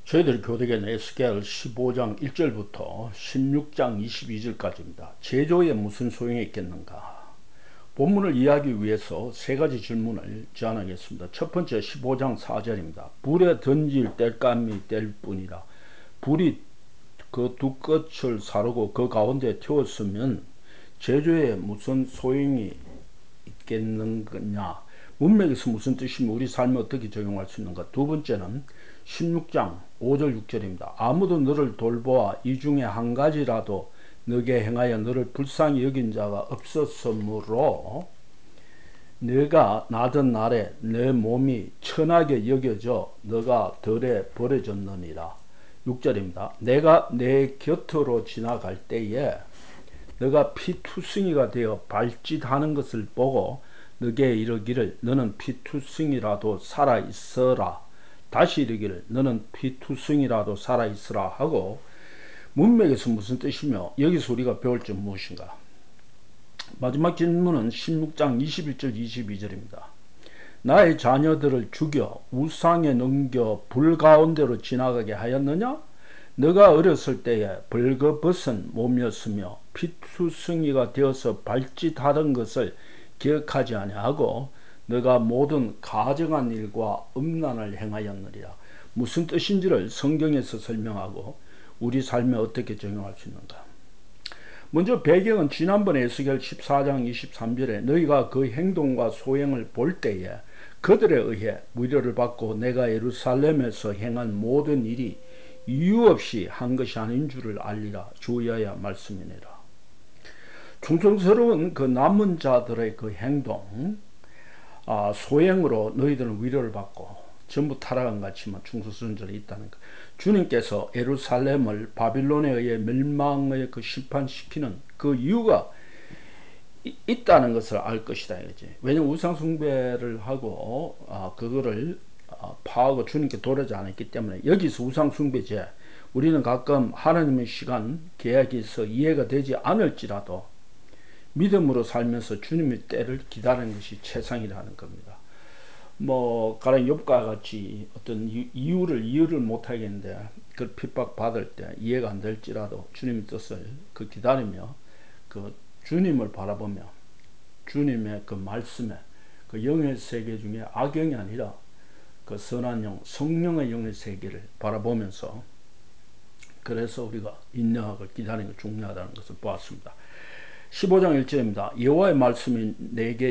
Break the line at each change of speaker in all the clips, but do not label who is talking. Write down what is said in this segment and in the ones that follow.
저희들 교대견 에스겔 15장 1절부터 16장 22절까지입니다. 제조에 무슨 소용이 있겠는가? 본문을 이해하기 위해서 세 가지 질문을 제안하겠습니다. 첫 번째 15장 4절입니다. 불에 던질 땔감이 뗄 뿐이라. 불이 그 두 끝을 사르고 그 가운데 태웠으면 제조에 무슨 소용이 있겠는가? 문맥에서 무슨 뜻이며 우리 삶에 어떻게 적용할 수 있는가? 두 번째는 16장 5절 6절입니다. 아무도 너를 돌보아 이 중에 한 가지라도 너게 행하여 너를 불쌍히 여긴 자가 없었으므로 네가 나던 날에 내 몸이 천하게 여겨져 너가 덜에 버려졌느니라. 6절입니다. 내가 내 곁으로 지나갈 때에 너가 피투성이가 되어 발짓하는 것을 보고 너게 이르기를 너는 피투성이라도 살아있어라. 다시 이르기를 너는 피투성이라도 살아있으라 하고, 문맥에서 무슨 뜻이며 여기서 우리가 배울 점 무엇인가? 마지막 질문은 16장 21절 22절입니다. 나의 자녀들을 죽여 우상에 넘겨 불 가운데로 지나가게 하였느냐? 너가 어렸을 때에 벌거벗은 몸이었으며 피투성이가 되어서 발짓하던 것을 기억하지 아니하고 너가 모든 가증한 일과 음란을 행하였느니라. 무슨 뜻인지를 성경에서 설명하고 우리 삶에 어떻게 적용할 수 있는가? 먼저 배경은 지난번에 에스겔 14장 23절에 너희가 그 행동과 소행을 볼 때에 그들에 의해 위로를 받고 내가 예루살렘에서 행한 모든 일이 이유 없이 한 것이 아닌 줄을 알리라. 주의하여 말씀이니라. 충성스러운 그 남은 자들의 그 행동, 소행으로 너희들은 위로를 받고 전부 타락한 같지만 충성스러운 자들이 있다는 것. 주님께서 예루살렘을 바빌론에 의해 멸망의 그 심판시키는 그 이유가 있다는 것을 알 것이다 이거지. 왜냐면 우상 숭배를 하고 그거를 파하고 주님께 돌아오지 않았기 때문에. 여기서 우상 숭배제, 우리는 가끔 하나님의 시간 계약에서 이해가 되지 않을지라도 믿음으로 살면서 주님의 때를 기다리는 것이 최상이라는 겁니다. 뭐 가령 욥과 같이 어떤 이유를 못 하겠는데 그 핍박 받을 때 이해가 안 될지라도 주님의 뜻을 그 기다리며 그 주님을 바라보며 주님의 그 말씀에 그 영의 세계 중에 악영이 아니라 그 선한 영, 성령의 영의 세계를 바라보면서, 그래서 우리가 인내하고 기다리는 게 중요하다는 것을 보았습니다. 15장 1절입니다. 여호와의 말씀이 내게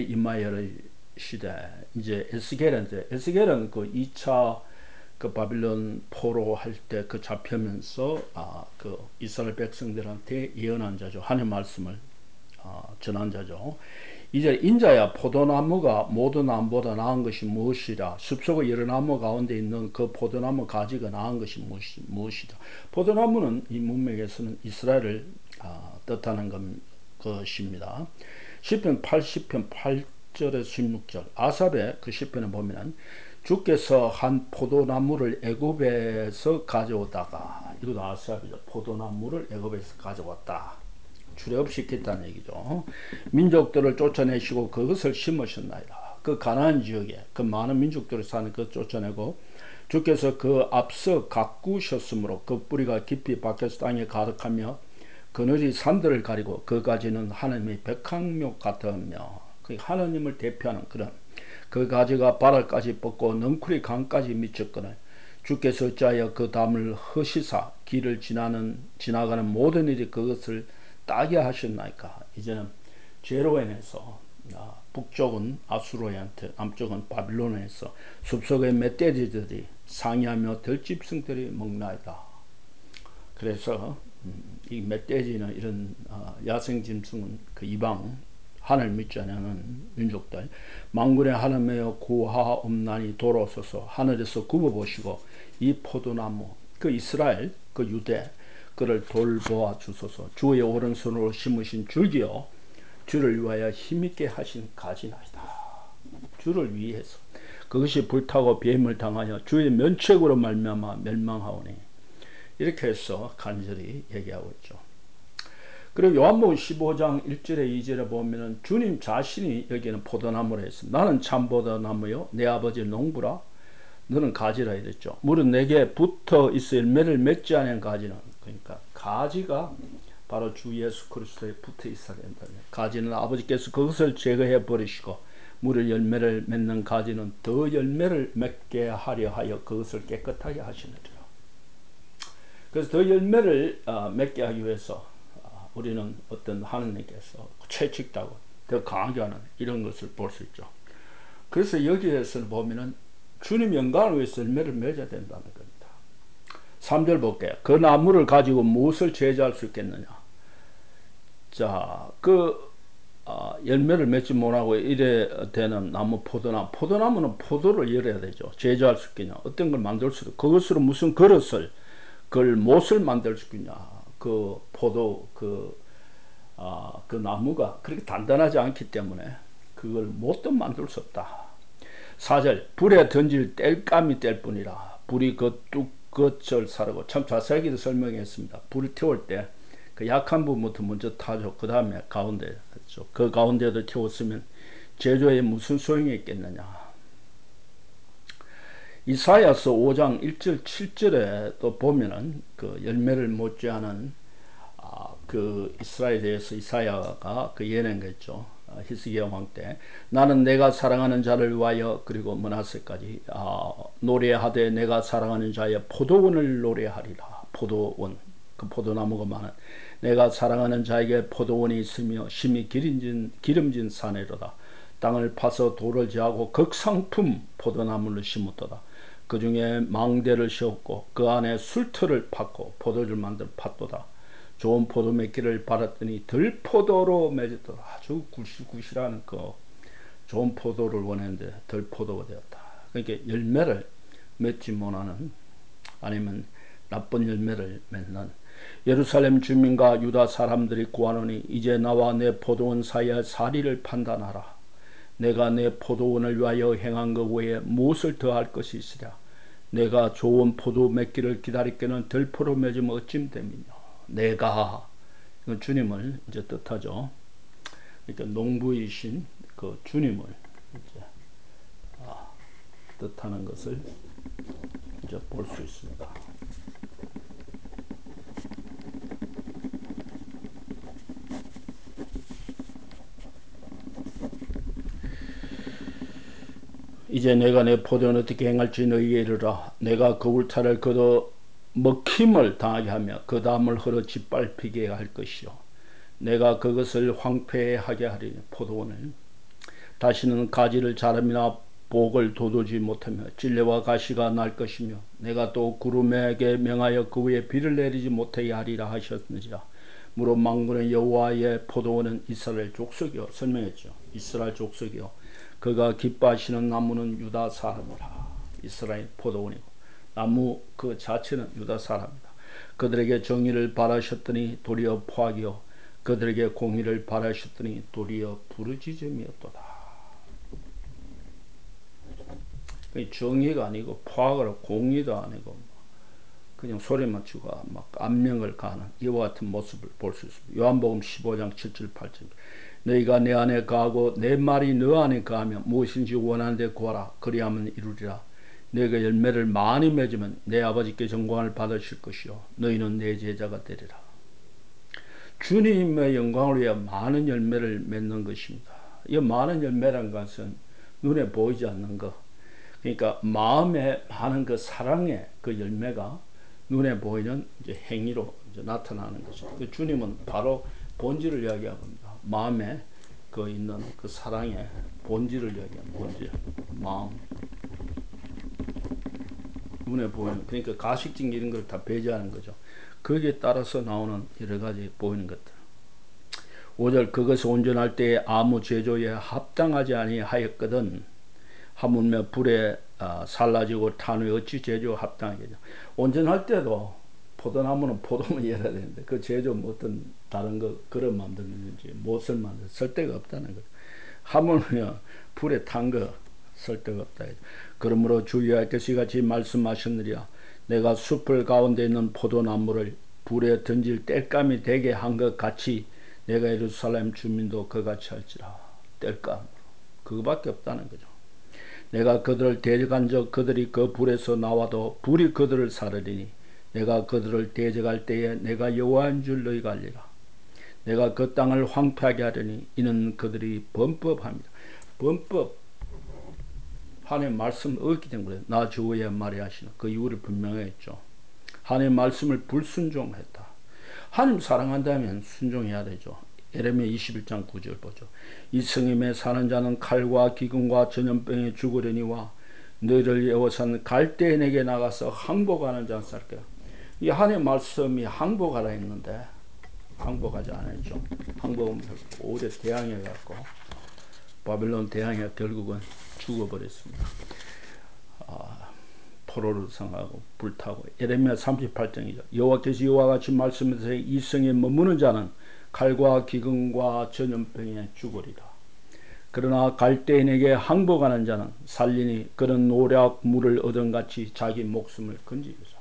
임하여시되, 이제 에스겔은 그 2차 그 바빌론 포로할 때 그 잡히면서 그 이스라엘 백성들한테 예언한 자죠. 하나님의 말씀을 전한 자죠. 이제 인자야, 포도나무가 모든 나무보다 나은 것이 무엇이라? 숲속의 여러 나무 가운데 있는 그 포도나무 가지가 나은 것이 무엇이다? 포도나무는 이 문맥에서는 이스라엘을 뜻하는 것입니다. 시편 80편 8절에서 16절 아삽의 그 시편에 보면 주께서 한 포도나무를 애굽에서 가져오다가, 이것도 아삽이죠. 포도나무를 애굽에서 가져왔다. 출애굽시켰다는 얘기죠. 민족들을 쫓아내시고 그것을 심으셨나이다. 그 가나안 지역에 그 많은 민족들을 사는 그 쫓아내고 주께서 그 앞서 가꾸셨으므로 그 뿌리가 깊이 박혀서 땅에 가득하며 그늘이 산들을 가리고 그 가지는 하나님의 백향목 같으며, 그 하나님을 대표하는 그런 그 가지가 바닥까지 뻗고 넝쿨이 강까지 미쳤거늘 주께서 어찌하여 그 담을 허시사 길을 지나가는 모든 일이 그것을 따게 하셨나이까. 이제는 제로엔에서 북쪽은 아수르한테, 남쪽은 바빌론에서 숲속의 멧돼지들이 상의하며 들짐승들이 먹나이다. 그래서 이 멧돼지는 이런 야생짐승은 그 이방 하늘 믿지 않는 민족들, 만군의 하나님이여 구하옵나니 돌아오소서. 하늘에서 굽어보시고 이 포도나무, 그 이스라엘 그 유대 그를 돌보아 주소서. 주의 오른손으로 심으신 줄기요 주를 위하여 힘있게 하신 가지나이다. 주를 위해서 그것이 불타고 뱀을 당하여 주의 면책으로 말미암아 멸망하오니, 이렇게 해서 간절히 얘기하고 있죠. 그리고 요한복음 15장 1절에 2절에 보면은 주님 자신이 여기는 포도나무라 했습니다. 나는 참 포도나무요 내 아버지 농부라. 너는 가지라 이랬죠. 물은 내게 붙어 있어 열매를 맺지 않은 가지는, 그러니까 가지가 바로 주 예수 그리스도에 붙어 있어야 된다. 가지는 아버지께서 그것을 제거해 버리시고 물을 열매를 맺는 가지는 더 열매를 맺게 하려 하여 그것을 깨끗하게 하시느니라. 그래서 더 열매를 맺게 하기 위해서 우리는 어떤 하느님께서 채찍다고 더 강하게 하는 이런 것을 볼 수 있죠. 그래서 여기에서 보면은 주님 영광을 위해서 열매를 맺어야 된다는 겁니다. 3절 볼게요. 그 나무를 가지고 무엇을 제조할 수 있겠느냐. 자, 열매를 맺지 못하고 이래 되는 나무, 포도나무는 포도를 열어야 되죠. 제조할 수 있겠냐. 어떤 걸 만들 수도, 그것으로 무슨 그릇을, 그걸 못을 만들 수 있겠냐. 그 포도, 그 나무가 그렇게 단단하지 않기 때문에 그걸 못도 만들 수 없다. 4절 불에 던질 뗄감이 뗄 뿐이라. 불이 그것을 사르고, 참 자세하게도 설명했습니다. 불을 태울 때 그 약한 부분부터 먼저 타죠. 그 다음에 가운데 했죠. 그 가운데도 태웠으면 제조에 무슨 소용이 있겠느냐. 이사야서 5장 1절 7절에 또 보면은 그 열매를 못지않은 그 이스라엘에 대해서 이사야가 그 예언했죠. 히스기야 왕 때 나는 내가 사랑하는 자를 위하여, 그리고 므낫세까지 노래하되 내가 사랑하는 자의 포도원을 노래하리라. 포도원, 그 포도나무가 많은 내가 사랑하는 자에게 포도원이 있으며 심히 기름진 산에로다. 땅을 파서 돌을 제하고 극상품 포도나무를 심었도다. 그 중에 망대를 씌웠고 그 안에 술틀을 팠고 포도주를 만들 팠도다. 좋은 포도 맺기를 바랐더니 들포도로 맺었더라. 아주 구실구실한 그 좋은 포도를 원했는데 들포도가 되었다. 그러니까 열매를 맺지 못하는, 아니면 나쁜 열매를 맺는 예루살렘 주민과 유다 사람들이 구하노니 이제 나와 내 포도원 사이의 사리를 판단하라. 내가 내 포도원을 위하여 행한 것 외에 무엇을 더할 것이 있으랴. 내가 좋은 포도 맺기를 기다리기는 들포로 맺으면 어찌 됨이냐. 내가, 이건 주님을 이제 뜻하죠. 그러니까 농부이신 그 주님을 이제 뜻하는 것을 이제 볼 수 있습니다. 이제 내가 내 포도는 어떻게 행할지 너희에게 이르라. 내가 그 울타를 걷어 먹힘을 당하게 하며 그 담을 흘러 짓밟히게 할 것이요. 내가 그것을 황폐하게 하리니, 포도원을 다시는 가지를 자람이나 복을 돋우지 못하며 찔레와 가시가 날 것이며 내가 또 구름에게 명하여 그 위에 비를 내리지 못하게 하리라 하셨느니라. 무릇 만군의 여호와의 포도원은 이스라엘 족속이요. 설명했죠. 이스라엘 족속이요. 그가 기뻐하시는 나무는 유다 사람이라. 이스라엘 포도원이고 나무 그 자체는 유다 사람이다. 그들에게 정의를 바라셨더니 도리어 포악이요 그들에게 공의를 바라셨더니 도리어 부르짖음이었도다. 정의가 아니고 포악을, 공의도 아니고 그냥 소리만 치고 막 압명을 가하는 이와 같은 모습을 볼 수 있습니다. 요한복음 15장 7절 8절 너희가 내 안에 거하고 내 말이 너 안에 거하면 무엇인지 원하는 데 구하라. 그리하면 이루리라. 너희가 열매를 많이 맺으면 내 아버지께 영광을 받으실 것이요 너희는 내 제자가 되리라. 주님의 영광을 위해 많은 열매를 맺는 것입니다. 이 많은 열매란 것은 눈에 보이지 않는 것, 그러니까 마음에 많은 그 사랑의 그 열매가 눈에 보이는 이제 행위로 이제 나타나는 것입니다. 그 주님은 바로 본질을 이야기합니다. 마음에 그 있는 그 사랑의 본질을 이야기합니다. 본질, 마음, 눈에 보이는, 그러니까 가식증 이런 걸 다 배제하는 거죠. 거기에 따라서 나오는 여러 가지 보이는 것들. 5절 그것이 온전할 때에 아무 제조에 합당하지 아니하였거든 하물며 불에 살라지고 탄 후에 어찌 제조 합당하겠냐. 온전할 때도 포도나무는 포도만 열어야 되는데 그 제조 뭐 어떤 다른 거 그릇 만드는지 못을 만들 쓸 데가 없다는 거죠. 하물며 불에 탄 거 쓸 데가 없다. 그러므로 주 여호와께서 같이 말씀하셨느니라. 내가 숲을 가운데 있는 포도나무를 불에 던질 땔감이 되게 한 것 같이 내가 예루살렘 주민도 그같이 할지라. 땔감, 그거밖에 없다는 거죠. 내가 그들을 대적한 적 그들이 그 불에서 나와도 불이 그들을 사르리니 내가 그들을 대적할 때에 내가 여호와인 줄 너희가 알리라. 내가 그 땅을 황폐하게 하려니 이는 그들이 범법합니다. 범법, 하나님의 말씀을 어겼기 때문에 나 주의 말이 하시는 그 이유를 분명했죠. 하나님의 말씀을 불순종했다. 하나님 사랑한다면 순종해야 되죠. 예레미야 21장 9절 보죠. 이 성임에 사는 자는 칼과 기근과 전염병에 죽으려니와 너희를 예워선 갈대인에게 나가서 항복하는 자는 살 거야. 이 하나님의 말씀이 항복하라 했는데 항복하지 않았죠. 항복은 오래 대항해갖고 바빌론 대항해 결국은 죽어버렸습니다. 포로를 상하고 불타고. 예레미야 38장이죠. 여호와께서 이와 같이 말씀하시되 이 성에 머무는 자는 칼과 기근과 전염병에 죽으리라. 그러나 갈대인에게 항복하는 자는 살리니 그런 노략 물을 얻은 같이 자기 목숨을 건지리라.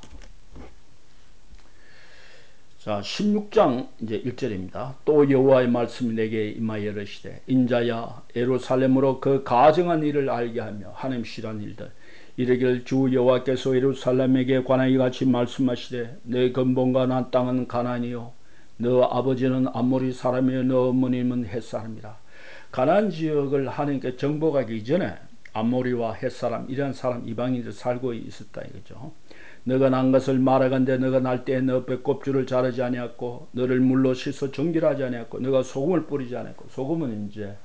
자, 16장 이제 1절입니다. 또 여호와의 말씀이 내게 임하여 이르시되 인자야 예루살렘으로 그 가증한 일을 알게 하며 하나님 싫어한 일들 이르기를 주 여호와께서 예루살렘에게 관하여 이같이 말씀하시되 내 근본과 난 땅은 가나안이요 너 아버지는 암모리 사람이요 너 어머님은 헷 사람이라. 가나안 지역을 하나님께 정복하기 이전에 암모리와 헷 사람 이런 사람 이방인들 살고 있었다 이거죠. 너가 난 것을 말하건대 너가 날 때에 너 배꼽줄을 자르지 아니하였고 너를 물로 씻어 정결하지 아니하였고 너가 소금을 뿌리지 아니하였고 소금은 이제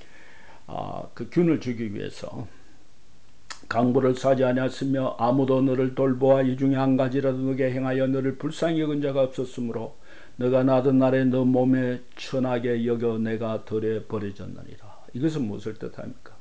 그 균을 죽이기 위해서 강보를 사지 아니하였으며 아무도 너를 돌보아 이 중에 한 가지라도 너게 행하여 너를 불쌍히 여긴 자가 없었으므로 너가 나던 날에 너 몸에 천하게 여겨 내가 들에 버려졌느니라. 이것은 무엇을 뜻합니까?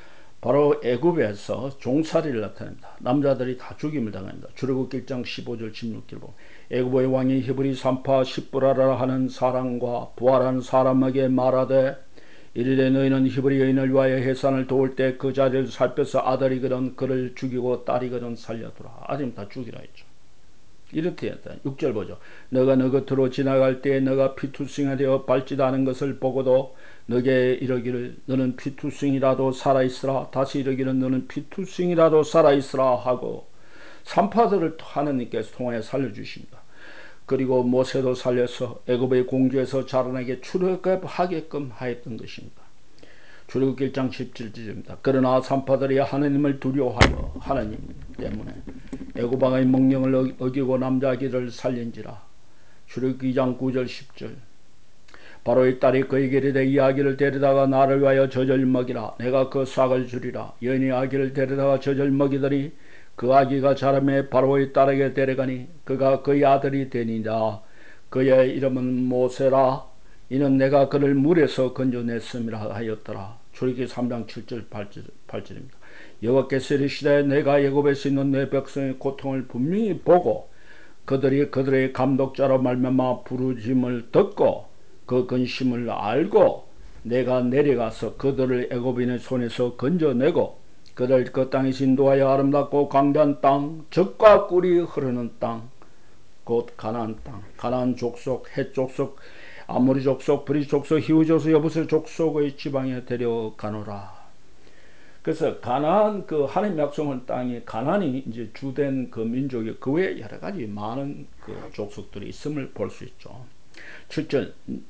바로 애굽에서 종살이를 나타냅니다. 남자들이 다 죽임을 당합니다. 출애굽기 1장 15절 16절 보면 애굽의 왕이 히브리 산파 십브라라 하는 사람과 부활한 사람에게 말하되 이르되 너희는 히브리 여인을 위하여 해산을 도울 때 그 자리를 살펴서 아들이거든 그를 죽이고 딸이거든 살려두라. 아들이면 다 죽이라 했죠. 이렇게 했다. 6절 보죠. 너가 너 곁으로 지나갈 때에 너가 피투성이 되어 밟지도 않은 것을 보고도 너게 이르기를 너는 피투성이라도 살아있으라. 다시 이르기를 너는 피투성이라도 살아있으라 하고 산파들을 하나님께서 통하여 살려주십니다. 그리고 모세도 살려서 애굽의 공주에서 자라나게 출애굽하게끔 하였던 것입니다. 출애굽기 1장 17절입니다. 그러나 산파들이 하나님을 두려워하여 하나님 때문에 애굽왕의 명령을 어기고 남자아기를 살린지라. 출애굽기 2장 9절 10절 바로의 딸이 그에게 이르되 이 아기를 데려다가 나를 위하여 젖을 먹이라. 내가 그 싹을 주리라. 여인이 아기를 데려다가 젖을 먹이더니 그 아기가 자라매 바로의 딸에게 데려가니 그가 그의 아들이 되니라. 그의 이름은 모세라. 이는 내가 그를 물에서 건져냈음이라 하였더라. 출애굽기 3장 7절 8절입니다. 여호와께서 이르시되 내가 애굽에서 있는 내 백성의 고통을 분명히 보고 그들이 그들의 감독자로 말미암아 부르짐을 듣고 그 근심을 알고 내가 내려가서 그들을 애굽인의 손에서 건져내고 그들 그 땅에서 인도하여 아름답고 광대한 땅 젖과 꿀이 흐르는 땅 곧 가나안 땅 가나안 족속 헷 족속 아모리 족속 브리 족속 히위 족속 여부스 족속의 지방에 데려가노라. 그래서 가나안 그 하나님 약속한 땅이 가나안이 이제 주된 그 민족이 그 외에 여러 가지 많은 그 족속들이 있음을 볼 수 있죠. 7절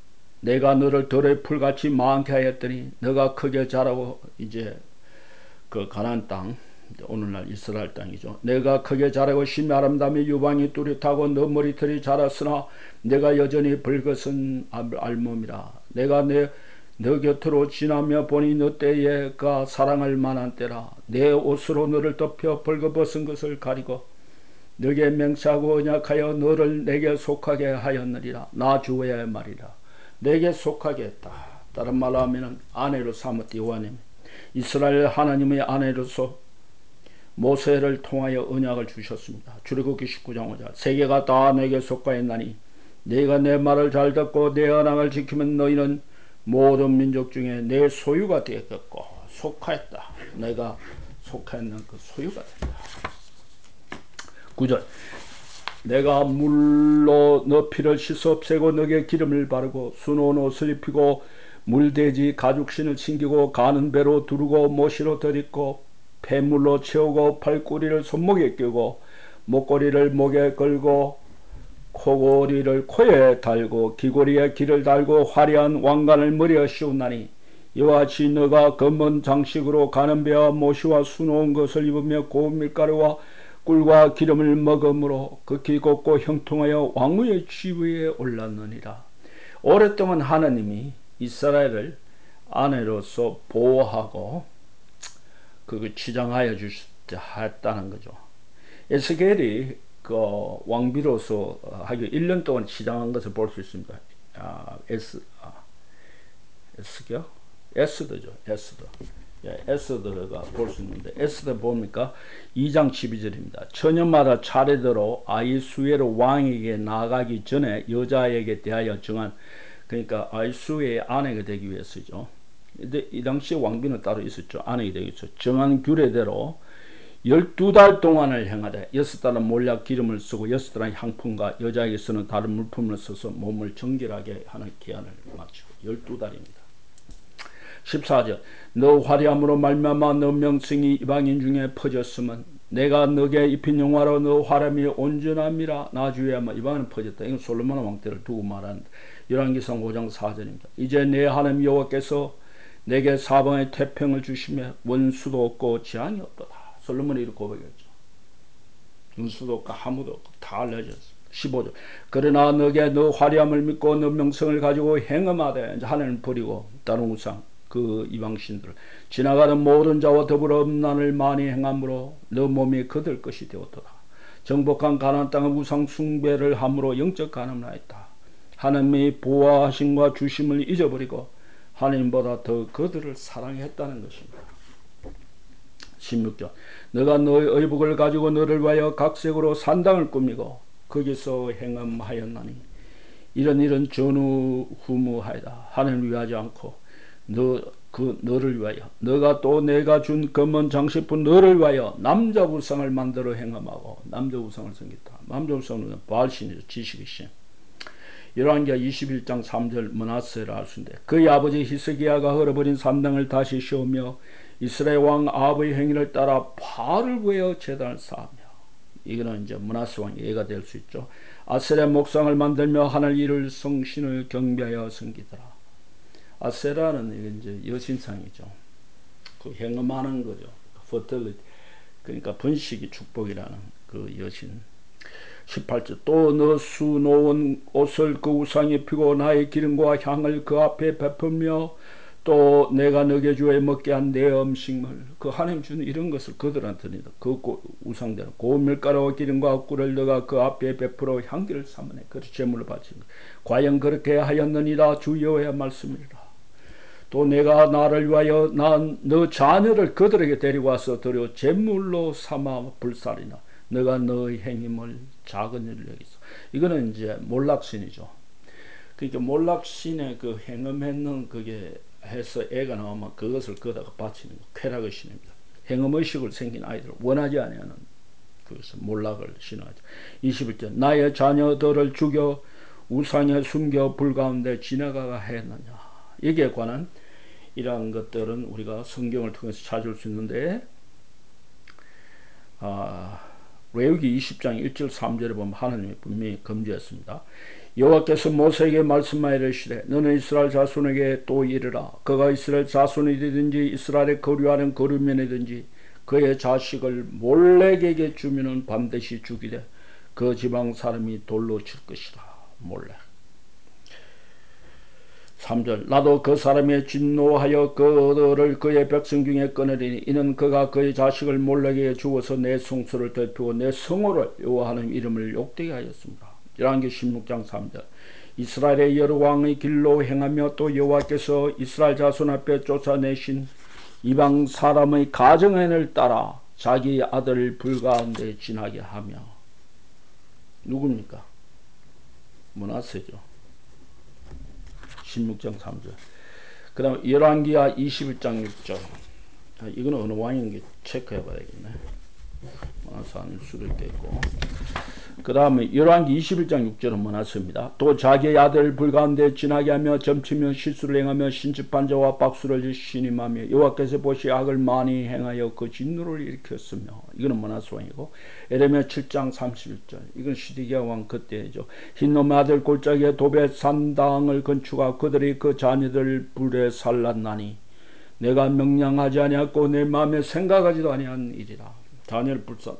내가 너를 들의 풀같이 많게 하였더니 너가 크게 자라고 이제 그 가나안 땅 오늘날 이스라엘 땅이죠. 내가 크게 자라고 심히 아름다며 유방이 뚜렷하고 너 머리털이 자랐으나 내가 여전히 붉은 알몸이라. 내가 너 곁으로 지나며 보니 너 때에가 사랑할 만한 때라. 내 옷으로 너를 덮여 벌거벗은 것을 가리고 너게 맹세하고 언약하여 너를 내게 속하게 하였느니라. 나 주의 말이라. 내게 속하게 했다. 다른 말로 하면 아내로 삼았디. 여호와님 이스라엘 하나님의 아내로서 모세를 통하여 언약을 주셨습니다. 출애굽기 19장 5절 세계가 다 내게 속하였나니 내가 내 말을 잘 듣고 내 언약을 지키면 너희는 모든 민족 중에 내 소유가 되었고 속하였다. 내가 속하였는 그 소유가 된다. 9절 내가 물로 너 피를 씻어 없애고 너게 기름을 바르고 수놓은 옷을 입히고 물돼지 가죽신을 신기고 가는 배로 두르고 모시로 들이고 폐물로 채우고 팔꼬리를 손목에 끼고 목걸이를 목에 걸고 코고리를 코에 달고 귀고리에 기를 달고 화려한 왕관을 머리에 씌우나니 이와 같이 너가 검은 장식으로 가는 배와 모시와 수놓은 것을 입으며 고운 밀가루와 꿀과 기름을 먹음으로 극히 곱고 형통하여 왕후의 지위에 올랐느니라. 오랫동안 하나님이 이스라엘을 아내로서 보호하고 그 치장하여 주셨다는 거죠. 에스겔이 그 왕비로서 하기 1년 동안 치장한 것을 볼 수 있습니다. 에스겔? 에스더죠. 에스더. 예, 에스더가 볼 수 있는데 에스더 뭡니까? 2장 12절입니다. 처녀마다 차례대로 아이수에로 왕에게 나가기 전에 여자에게 대하여 정한, 그러니까 아이수의 아내가 되기 위해서죠. 근데 이 당시 왕비는 따로 있었죠. 아내가 되기 위해서 정한 규례대로 12달 동안을 행하되 6달은 몰약 기름을 쓰고 6달은 향품과 여자에게 쓰는 다른 물품을 써서 몸을 정결하게 하는 기한을 마치고 12달입니다. 14절 너 화려함으로 말미암아 너 명성이 이방인 중에 퍼졌으면 내가 너게 입힌 영화로 너 화람이 온전함이라. 나 주에 아마 이방인은 퍼졌다. 이건 솔로몬 왕 때를 두고 말하는데 열왕기상 5장 4절입니다. 이제 내 하나님 여호와께서 내게 사방에 태평을 주시며 원수도 없고 재앙이 없도다. 솔로몬이 이렇게 고백했죠. 원수도 없고 아무도 없고 다 알려졌습니다. 15절 그러나 너게 너 화려함을 믿고 너 명성을 가지고 행음하되, 이제 하나님을 버리고 다른 우상 그 이방신들을 지나가는 모든 자와 더불어 음란을 많이 행함으로 너 몸이 거들 것이 되었도다. 정복한 가나안 땅의 우상 숭배를 함으로 영적 가늠을 하였다. 하나님의 보호하심과 주심을 잊어버리고 하나님보다 더 그들을 사랑했다는 것입니다. 16절 너가 너의 의복을 가지고 너를 위하여 각색으로 산당을 꾸미고 거기서 행함하였나니 이런 전후무하이다. 하나님을 위하지 않고 너를 위하여 너가 또 내가 준 검은 장식품 너를 위하여 남자 우상을 만들어 행함하고, 남자 우상을 섬겼다. 남자 우상은 바알신이죠. 지식의 신. 열왕기하 21장 3절 므낫세를 알 수 있는데 그의 아버지 히스기야가 헐어버린 산당을 다시 세우며 이스라엘 왕 아합의 행위를 따라 바알을 위하여 제단을 쌓으며, 이거는 이제 므낫세 왕의 예가 될 수 있죠. 아세라 목상을 만들며 하늘 이를 성신을 경배하여 섬기더라. 아세라는 이제 여신상이죠. 그 행음하는 거죠. 퍼틀리티, 그러니까 번식이 축복이라는 그 여신. 18절 또 너 수놓은 옷을 그 우상에 입히고 나의 기름과 향을 그 앞에 베풀며 또 내가 너게 주어 먹게 한 내 음식물, 그 하나님 주는 이런 것을 그들한테 드린다. 그 우상대로 고운 밀가루와 기름과 꿀을 너가 그 앞에 베풀어 향기를 삼으네. 그래서 제물을 바치는 것. 과연 그렇게 하였느니라. 주 여호와의 말씀이라. 또 내가 나를 위하여 너 자녀를 그들에게 데리고 와서 드려 제물로 삼아 불살이나 너가 너의 행임을 작은 일을 여기서. 이거는 이제 몰락신이죠. 그러니까 몰락신의 그 행음했는 그게 해서 애가 나오면 그것을 거다가 바치는 거, 쾌락의 신입니다. 행음의식을 생긴 아이들을 원하지 아니하는 그것을 몰락을 신하죠. 21절 나의 자녀들을 죽여 우상에 숨겨 불 가운데 지나가가 했느냐. 여기에 관한 이러한 것들은 우리가 성경을 통해서 찾을 수 있는데, 레위기 20장 1절 3절에 보면 하나님이 분명히 금지했습니다. 여호와께서 모세에게 말씀하여 이르시되 너는 이스라엘 자손에게 또 이르라. 그가 이스라엘 자손이 되든지 이스라엘의 거류하는 거류면이든지 그의 자식을 몰렉에게 주면은 반드시 죽이되 그 지방 사람이 돌로 칠 것이다. 몰렉. 3절 나도 그 사람의 진노하여 그들을 그의 백성 중에 끊으리니 이는 그가 그의 자식을 몰렉에게 주어서 내 성소를 덮이고 내 성호를 여호와 하나님 이름을 욕되게 하였습니다. 열왕기 16장 3절 이스라엘의 여러 왕의 길로 행하며 또 여호와께서 이스라엘 자손 앞에 쫓아내신 이방 사람의 가정행을 따라 자기 아들 불 가운데 지나게 하며. 누굽니까? 므낫세죠. 16장 3절. 그 다음 열왕기하 21장 6절. 이거는 어느 왕인지 체크해 봐야겠네. 떠나서 하는 수를 깼고, 그 다음에 열왕기 21장 6절은 뭐나습니다. 또 자기의 아들 불가운데 지나게 하며 점치며 실수를 행하며 신집한 자와 박수를 신임하며 여호와께서 보시 악을 많이 행하여 그 진노를 일으켰으며, 이거는 뭐나소왕이고, 에레미야 7장 31절, 이건 시드기야 왕 그때죠. 흰놈의 아들 골짜기에 도배 산당을 건축하고 그들이 그 자녀들 불에 살랐나니 내가 명령하지 아니하고 내 마음에 생각하지도 아니한 일이라. 다니엘 불사,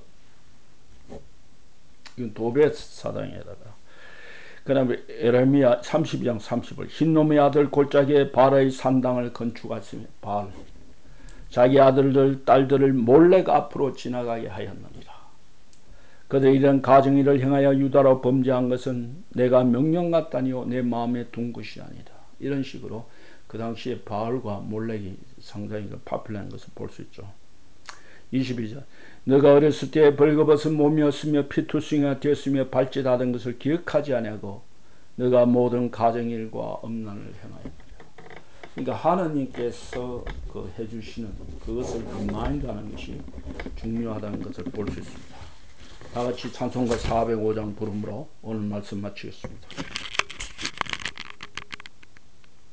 이건 도배 사당에다가. 그 다음에 에레미야 32장 30절, 흰놈의 아들 골짜기에 발의 산당을 건축하시며 발, 자기 아들들 딸들을 몰래 앞으로 지나가게 하였느니라. 그들이 이런 가정일을 행하여 유다로 범죄한 것은 내가 명령 같다니요 내 마음에 둔 것이 아니다. 이런 식으로 그 당시에 바알과 몰렉이 상당히 파퓰러한 것을 볼 수 있죠. 22절, 너가 어렸을 때 벌거벗은 몸이었으며 피투성이가 되었으며 발짓하던 것을 기억하지 아니하고 너가 모든 가정일과 음란을 행하였느니라. 그러니까 하나님께서 그 해주시는 그것을 리마인드하는 것이 중요하다는 것을 볼 수 있습니다. 다 같이 찬송가 405장 부름으로 오늘 말씀 마치겠습니다.